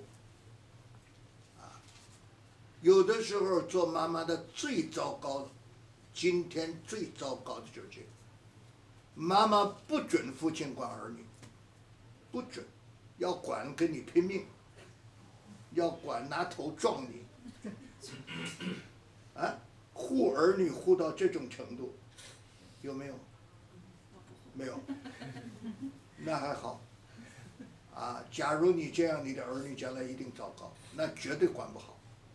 有的时候做妈妈的最糟糕的，今天最糟糕的就是这个，妈妈不准父亲管儿女，不准，要管跟你拼命，要管拿头撞你，啊，护儿女护到这种程度，有没有？没有，那还好，啊，假如你这样，你的儿女将来一定糟糕，那绝对管不好。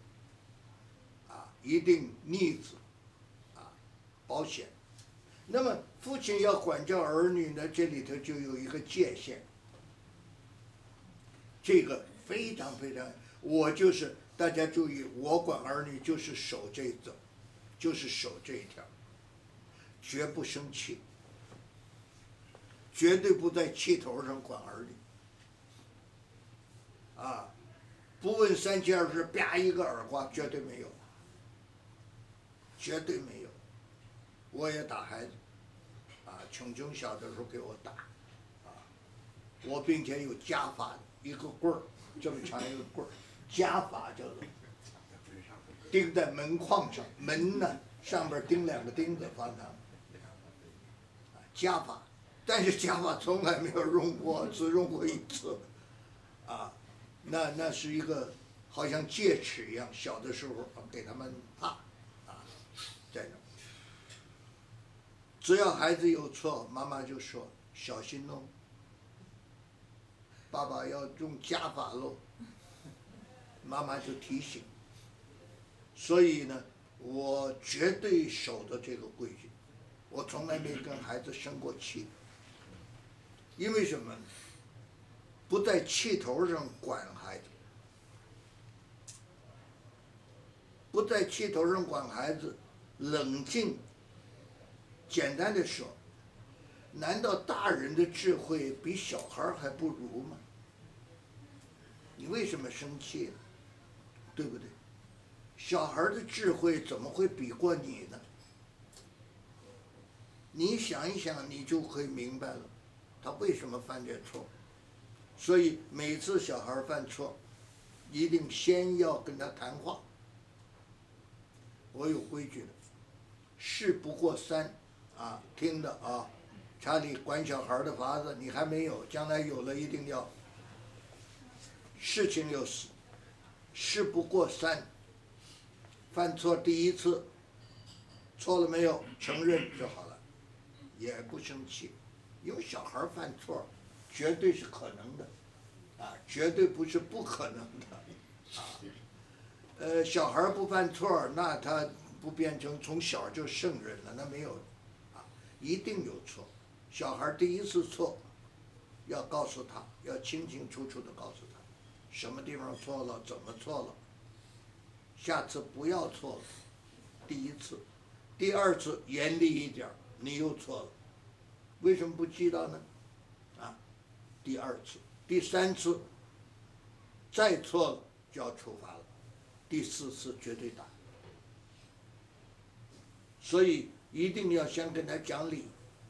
一定逆子，啊，保险。那么父亲要管教儿女呢，这里头就有一个界限。这个非常非常，我就是大家注意，我管儿女就是守这一则，就是守这一条，绝不生气，绝对不在气头上管儿女。啊，不问三七二十，啪一个耳刮，绝对没有。绝对没有，我也打孩子，啊，琼琼小的时候给我打，啊，我并且有家法，一个棍儿，这么长一个棍儿，家法叫做，钉在门框上，门呢上边钉两个钉子放上，啊，家法，但是家法从来没有用过，只用过一次，啊，那那是一个好像戒尺一样，小的时候给他们怕。在那，只要孩子有错，妈妈就说小心喽，爸爸要用家法喽，妈妈就提醒。所以呢，我绝对守着这个规矩，我从来没跟孩子生过气。因为什么？不在气头上管孩子，不在气头上管孩子。冷静，简单的说，难道大人的智慧比小孩还不如吗？你为什么生气呢？对不对？小孩的智慧怎么会比过你呢？你想一想，你就会明白了，他为什么犯这错。所以每次小孩犯错，一定先要跟他谈话。我有规矩的。事不过三，啊，听的啊，查理管小孩的法子你还没有，将来有了一定要。事情有事，事不过三。犯错第一次，错了没有，承认就好了，也不生气，因为小孩犯错，绝对是可能的，啊，绝对不是不可能的，啊，呃，小孩不犯错，那他。不变成从小就圣人了，那没有，啊，一定有错。小孩第一次错，要告诉他，要清清楚楚的告诉他，什么地方错了，怎么错了。下次不要错了。第一次，第二次严厉一点，你又错了，为什么不知道呢？啊，第二次，第三次，再错了就要处罚了，第四次绝对打。所以一定要先跟他讲理，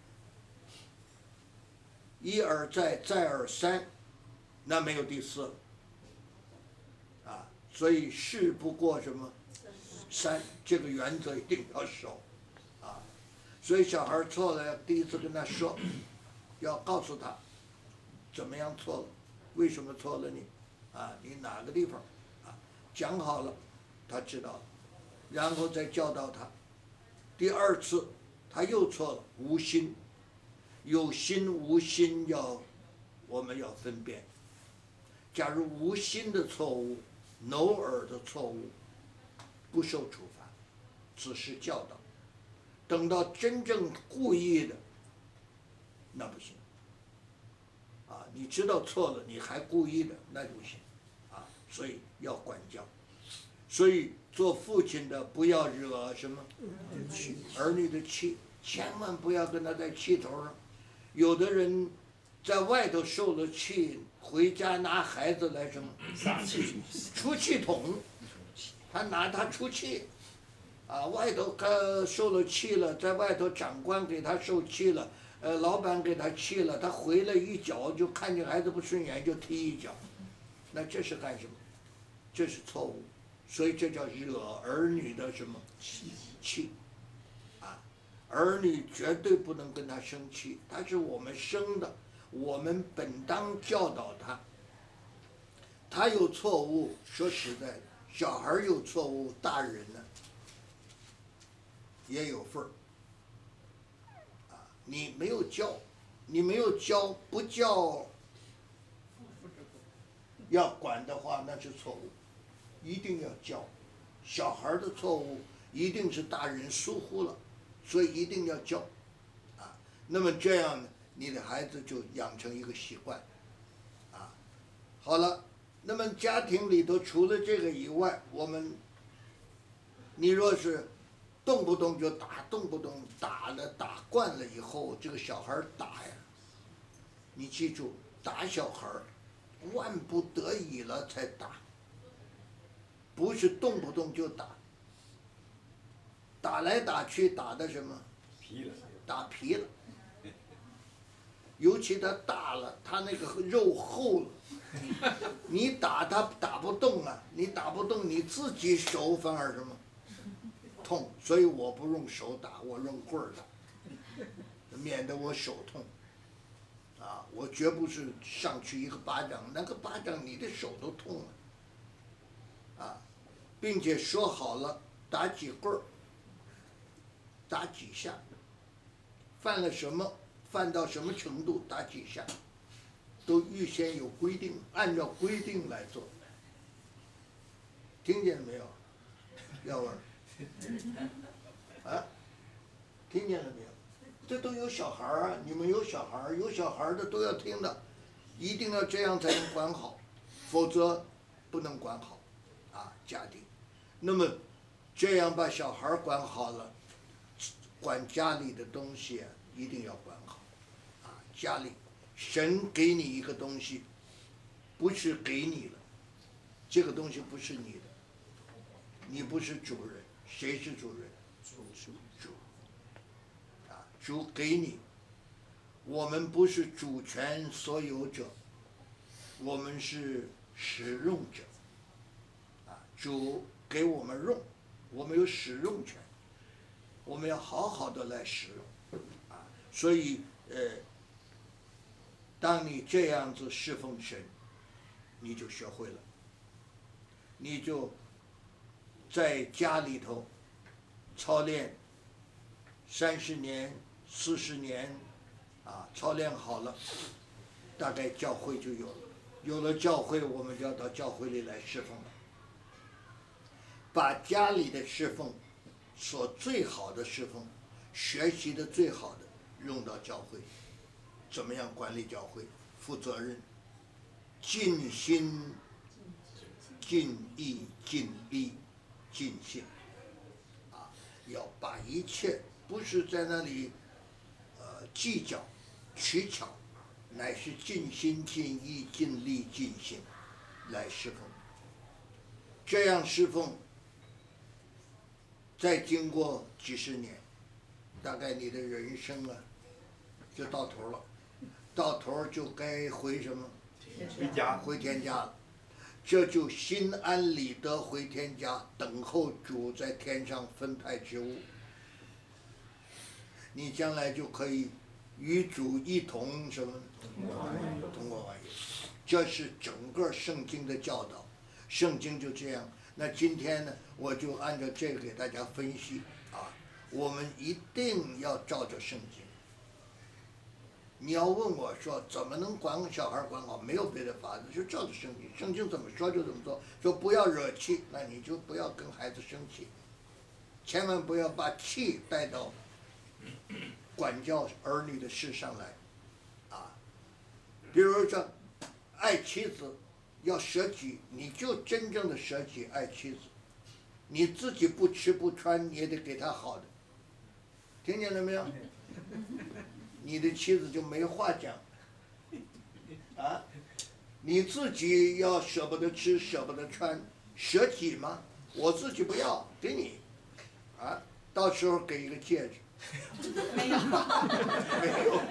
一而再，再而三，那没有第四了，啊，所以事不过什么三，这个原则一定要守，啊，所以小孩错了，第一次跟他说，要告诉他，怎么样错了，为什么错了你，啊，你哪个地方，啊，讲好了，他知道了，然后再教导他。第二次他又错了，无心，有心无心要，我们要分辨。假如无心的错误、偶尔的错误，不受处罚，只是教导。等到真正故意的，那不行。啊，你知道错了，你还故意的，那就不行。啊，所以要管教。所以做父亲的不要惹什么儿女的气，千万不要跟他在气头上。有的人在外头受了气，回家拿孩子来什么撒气， 出气筒，他拿他出气。啊，外头他受了气了，在外头长官给他受气了，呃，老板给他气了，他回来一脚就看见孩子不顺眼就踢一脚，那这是干什么？这是错误，所以这叫惹儿女的什么气气，啊，儿女绝对不能跟他生气，他是我们生的，我们本当教导他。他有错误，说实在的，小孩有错误，大人呢？也有份儿，啊，你没有教，你没有教，不教，要管的话那是错误，一定要教。小孩的错误一定是大人疏忽了，所以一定要教，啊，那么这样呢，你的孩子就养成一个习惯，啊，好了，那么家庭里头除了这个以外，我们，你若是动不动就打，动不动打了，打惯了以后，这个小孩打呀，你记住，打小孩万不得已了才打，不是动不动就打。打来打去打的什么？ 皮了， 打皮了。尤其他大了，他那个肉厚了，你打他打不动啊，你打不动，你自己手反而什么？痛，所以我不用手打，我用棍儿打，免得我手痛。啊，我绝不是上去一个巴掌，那个巴掌你的手都痛了。啊，并且说好了打几棍儿，打几下，犯了什么，犯到什么程度打几下，都预先有规定，按照规定来做。听见了没有，耀文？啊，听见了没有？这都有小孩儿啊，你们有小孩儿，有小孩儿的都要听的，一定要这样才能管好，否则不能管好，啊，家庭。那么这样把小孩儿管好了，管家里的东西啊，一定要管好，啊，家里神给你一个东西，不是给你了，这个东西不是你的，你不是主人。谁是主人？主主主，啊，主给你，我们不是主权所有者，我们是使用者，啊，主给我们用，我们有使用权，我们要好好的来使用，啊，所以呃，当你这样子侍奉神，你就学会了，你就在家里头操练三十年、四十年，啊，操练好了，大概教会就有了。有了教会，我们就要到教会里来侍奉了。把家里的侍奉，所最好的侍奉，学习的最好的，用到教会。怎么样管理教会？负责任，尽心、尽意、尽力。尽兴，啊，要把一切不是在那里，呃，计较、取巧，乃是尽心、尽意、尽力、尽兴，来侍奉。这样侍奉，再经过几十年，大概你的人生啊，就到头了，到头就该回什么？ 回家， 回天家了。这就心安理得回天家，等候主在天上分派之物。你将来就可以与主一同什么？同过万有。这是整个圣经的教导，圣经就这样。那今天呢，我就按照这个给大家分析啊，我们一定要照着圣经。你要问我说怎么能管小孩管好？没有别的法子，就照着圣经，圣经怎么说就怎么做。说不要惹气，那你就不要跟孩子生气，千万不要把气带到管教儿女的事上来，啊，比如说爱妻子要舍己，你就真正的舍己爱妻子， 你自己不吃不穿，你也得给他好的，听见了没有？你的妻子就没话讲，啊，你自己要舍不得吃，舍不得穿，舍己嘛，我自己不要，给你，啊，到时候给一个戒指。 没有， 没有。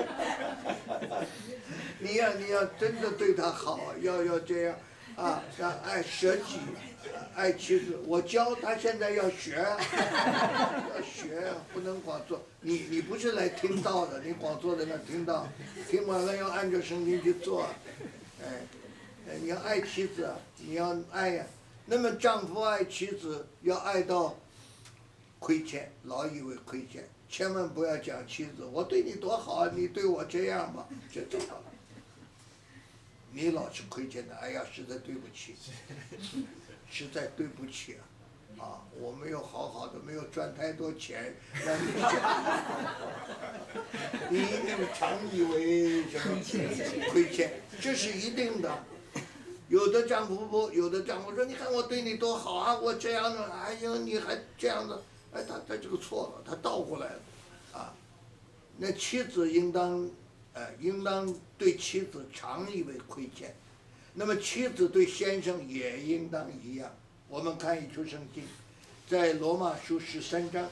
你要你要真的对他好，要要这样，啊，要爱舍己，爱妻子。我教他现在要学，要学，不能光做。你你不是来听道的，你光坐在那听道，听完了要按照圣经去做，哎，哎，你要爱妻子，你要爱呀。那么丈夫爱妻子要爱到亏欠，老以为亏欠。千万不要讲妻子，我对你多好，你对我这样吧，就这样。你老是亏欠的，哎呀，实在对不起，实在对不起啊！啊，我没有好好的，没有赚太多钱让你讲，你一定常以为什么亏欠，这是一定的。有的丈夫不，有的丈夫说，你看我对你多好啊，我这样的，哎呦，你还这样的。哎，他他这个错了，他倒过来了，啊，那妻子应当，呃，应当对妻子常以为亏欠，那么妻子对先生也应当一样。我们看一处圣经，在罗马书十三章。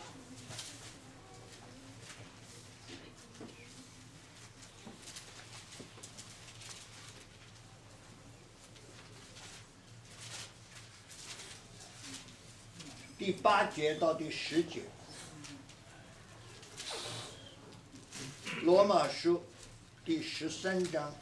第八节到第十节，罗马书第十三章，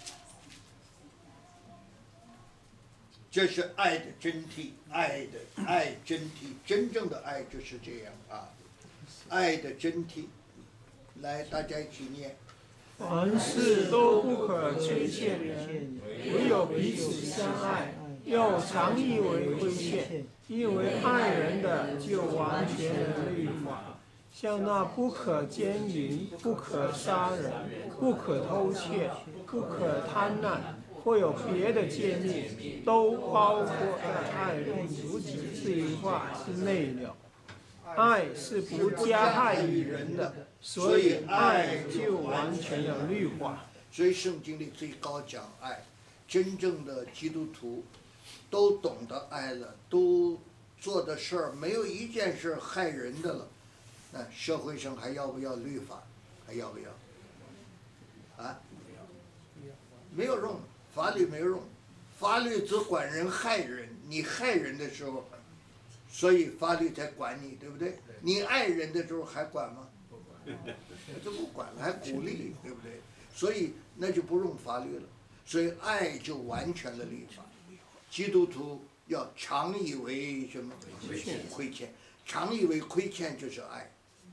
这是爱的真谛，爱的爱真谛，真正的爱就是这样啊，爱的真谛。来，大家一起念。 凡事都不可亏欠人，唯有彼此相爱，要常以为亏欠。因为爱人的就完全了律法，像那不可奸淫、不可杀人、不可偷窃、不可贪婪，或有别的诫命，都包括在爱人如己这一话之内了。爱是不加害于人的，所以爱就完全了律法。 所以圣经里最高讲爱，真正的基督徒都懂得爱了，都做的事儿没有一件事害人的了。那社会上还要不要律法？还要不要？啊？没有用，法律没有用，法律只管人害人。你害人的时候，所以法律才管你，对不对？你爱人的时候还管吗？就不管了，还鼓励，对不对？所以那就不用法律了。所以爱就完全的律法。基督徒要常以为什么亏欠？常以为亏欠就是爱。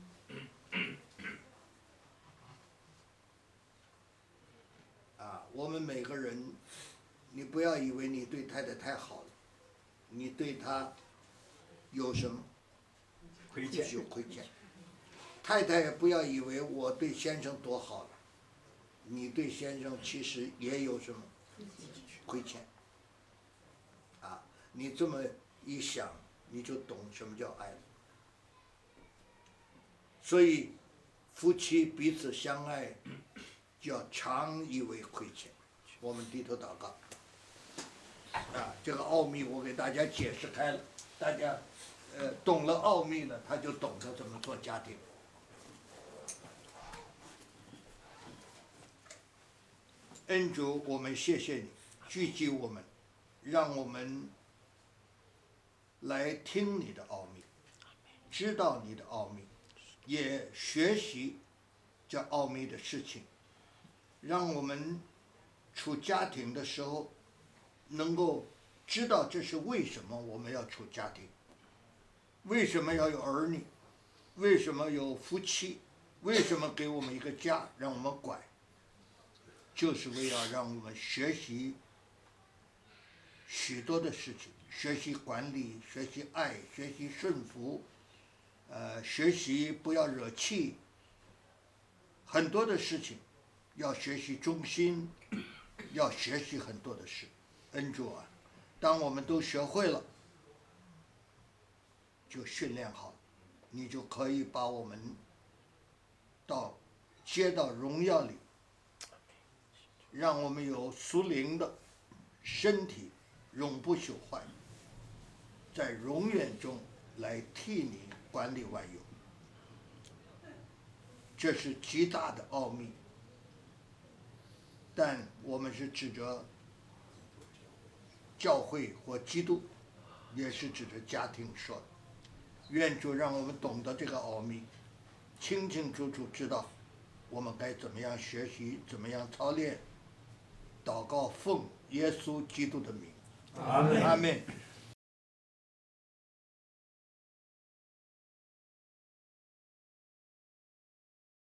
啊，我们每个人，你不要以为你对太太太好了，你对她有什么亏欠？ 有亏欠。太太也不要以为我对先生多好了，你对先生其实也有什么亏欠。啊，你这么一想，你就懂什么叫爱了。所以，夫妻彼此相爱，就要常以为亏欠。我们低头祷告。啊，这个奥秘我给大家解释开了，大家呃懂了奥秘了，他就懂得怎么做家庭。恩主，我们谢谢你聚集我们，让我们来听你的奥秘，知道你的奥秘，也学习这奥秘的事情，让我们处家庭的时候能够知道这是为什么我们要处家庭，为什么要有儿女，为什么有夫妻，为什么给我们一个家让我们管，就是为了让我们学习许多的事情，学习管理，学习爱，学习顺服，呃，学习不要惹气，很多的事情要学习忠心，要学习很多的事。恩主啊，当我们都学会了， 就训练好，你就可以把我们到接到荣耀里，让我们有属灵的身体永不朽坏，在永远中来替你管理万有。这是极大的奥秘，但我们是指着教会或基督，也是指着家庭说的。愿主让我们懂得这个奥秘，清清楚楚知道我们该怎么样学习，怎么样操练。祷告奉耶稣基督的名， 阿门。 阿门。